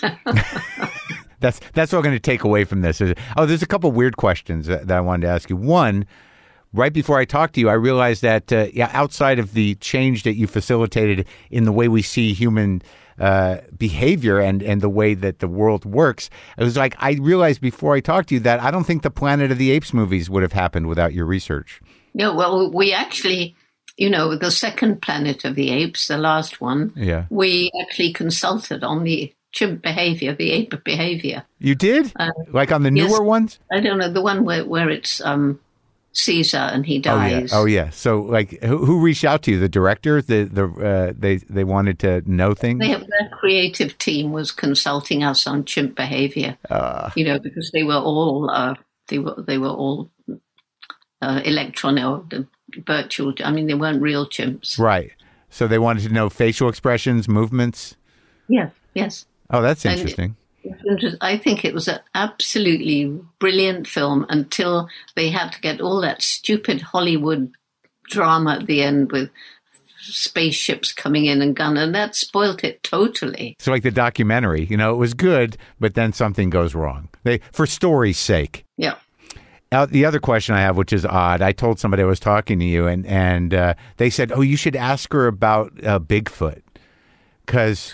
That's what I'm going to take away from this. There's a couple weird questions that I wanted to ask you. One, right before I talked to you, I realized that outside of the change that you facilitated in the way we see human behavior and the way that the world works, it was like I realized before I talked to you that I don't think the Planet of the Apes movies would have happened without your research. No, well, we actually, the second Planet of the Apes, the last one, we actually consulted on the chimp behavior, the ape behavior. You did? Like on the newer ones? I don't know, the one where it's Caesar and he dies. Oh yeah. So like, who reached out to you? The director? They wanted to know things. Their creative team was consulting us on chimp behavior. Because they were all electronic or virtual. I mean, they weren't real chimps. Right. So they wanted to know facial expressions, movements. Yes. Oh, that's interesting. I think it was an absolutely brilliant film until they had to get all that stupid Hollywood drama at the end with spaceships coming in and that spoilt it totally. So like the documentary, it was good, but then something goes wrong. For story's sake. Yeah. The other question I have, which is odd, I told somebody I was talking to you, and they said, "Oh, you should ask her about Bigfoot," because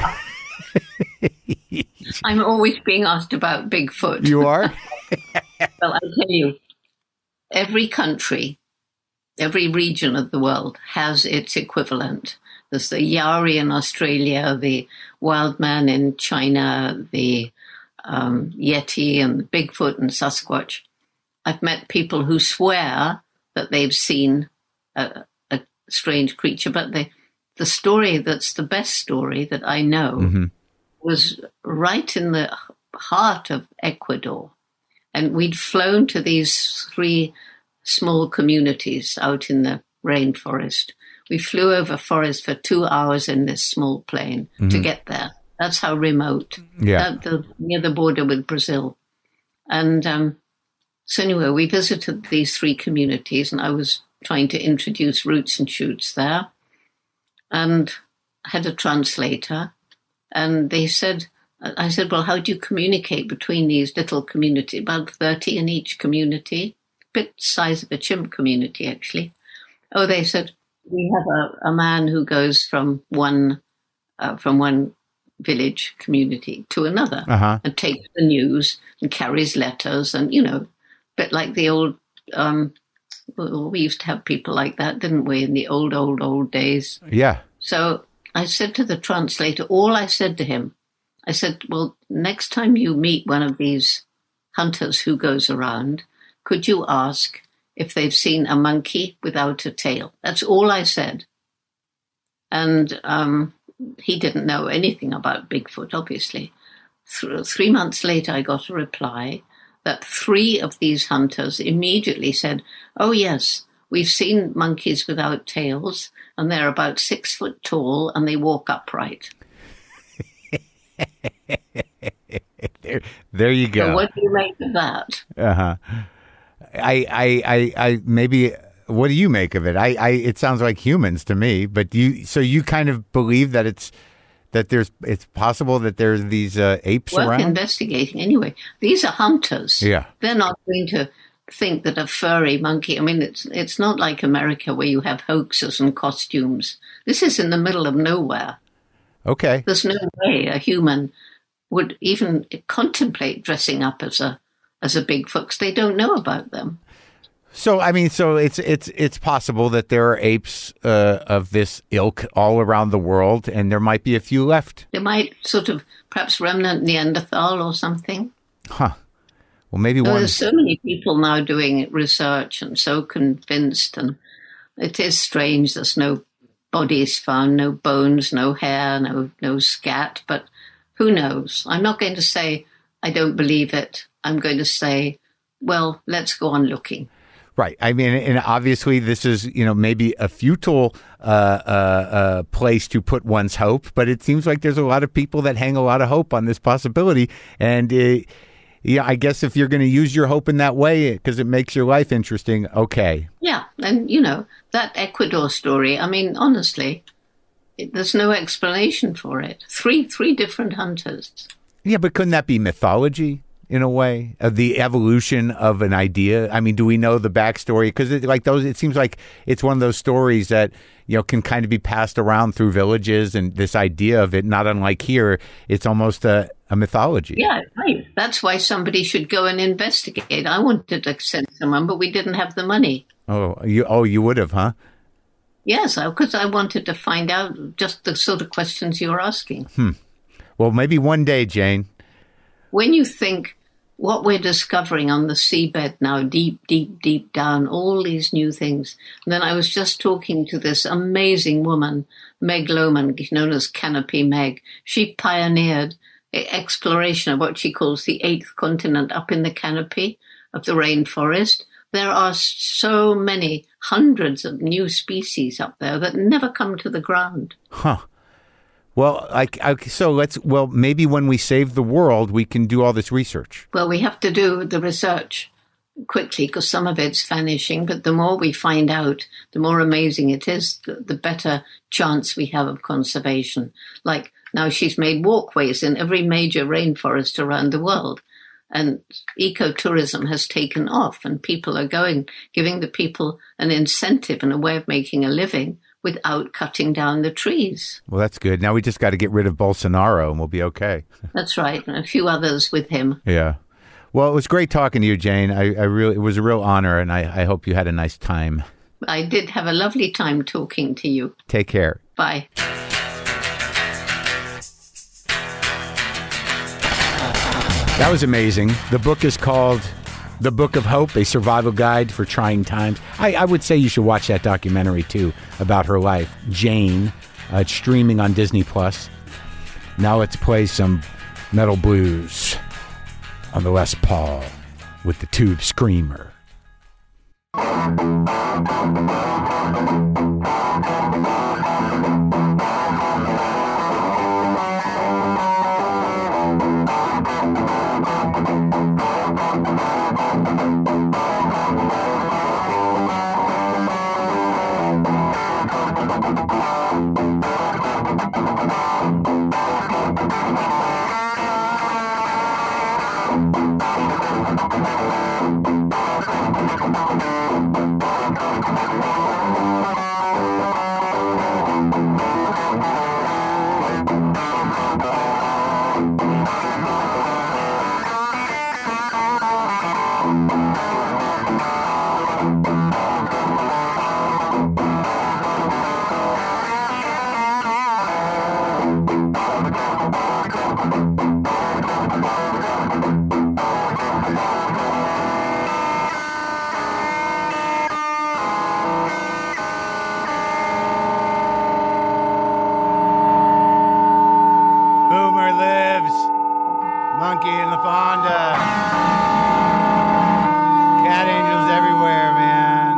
I'm always being asked about Bigfoot. You are? Well, I tell you, every country, every region of the world has its equivalent. There's the Yari in Australia, the wild man in China, the Yeti and the Bigfoot and Sasquatch. I've met people who swear that they've seen a strange creature, but the story that's the best story that I know was right in the heart of Ecuador. And we'd flown to these 3 small communities out in the rainforest. We flew over forest for 2 hours in this small plane to get there. That's how remote. Yeah. Near the border with Brazil. And so anyway, we visited these 3 communities, and I was trying to introduce Roots and Shoots there, and had a translator. And I said, well, how do you communicate between these little communities? About 30 in each community. bit size of a chimp community, actually. Oh, they said, we have a man who goes from one village community to another and takes the news and carries letters and, a bit like the old, we used to have people like that, didn't we, in the old days? Yeah. So I said to the translator, all I said to him, I said, well, next time you meet one of these hunters who goes around, could you ask if they've seen a monkey without a tail? That's all I said. And he didn't know anything about Bigfoot, obviously. 3 months later, I got a reply that 3 of these hunters immediately said, oh, yes, we've seen monkeys without tails, and they're about 6 foot tall, and they walk upright. There you go. So what do you make of that? I maybe. What do you make of it? It sounds like humans to me. But you kind of believe that it's possible that there's these apes Worth around. Investigating anyway. These are hunters. Yeah, they're not going to think that a furry monkey. I mean, it's not like America where you have hoaxes and costumes. This is in the middle of nowhere. Okay. There's no way a human would even contemplate dressing up as a Bigfoot because they don't know about them. So I mean, it's possible that there are apes of this ilk all around the world, and there might be a few left. They might sort of perhaps remnant Neanderthal or something. Huh. Well, maybe one. There's so many people now doing research and so convinced, and it is strange. There's no bodies found, no bones, no hair, no scat, but who knows? I'm not going to say I don't believe it. I'm going to say, well, let's go on looking. Right. I mean, and obviously this is, maybe a futile place to put one's hope, but it seems like there's a lot of people that hang a lot of hope on this possibility. And I guess if you're going to use your hope in that way, because it makes your life interesting, okay. Yeah. And, that Ecuador story, I mean, honestly, there's no explanation for it. Three different hunters. Yeah, but couldn't that be mythology? In a way, of the evolution of an idea. I mean, do we know the backstory? Because it seems like it's one of those stories that can kind of be passed around through villages, and this idea of it, not unlike here, it's almost a mythology. Yeah, right. That's why somebody should go and investigate. I wanted to send someone, but we didn't have the money. You would have, huh? Yes, because I wanted to find out just the sort of questions you're asking. Well, maybe one day, Jane. When you think what we're discovering on the seabed now, deep down, all these new things. And then I was just talking to this amazing woman, Meg Lohman, known as Canopy Meg. She pioneered exploration of what she calls the 8th continent up in the canopy of the rainforest. There are so many hundreds of new species up there that never come to the ground. Huh. Well, maybe when we save the world, we can do all this research. Well, we have to do the research quickly because some of it's vanishing. But the more we find out, the more amazing it is, the better chance we have of conservation. Like now she's made walkways in every major rainforest around the world. And ecotourism has taken off and people are going, giving the people an incentive and a way of making a living without cutting down the trees. Well, that's good. Now we just got to get rid of Bolsonaro and we'll be okay. That's right. And a few others with him. Yeah. Well, it was great talking to you, Jane. It was a real honor, and I hope you had a nice time. I did have a lovely time talking to you. Take care. Bye. That was amazing. The book is called The Book of Hope, a survival guide for trying times. I would say you should watch that documentary, too, about her life. Jane. It's streaming on Disney+. Now let's play some metal blues on the Les Paul with the Tube Screamer. Boomer lives. Monkey in the Fonda. Cat angels everywhere, man.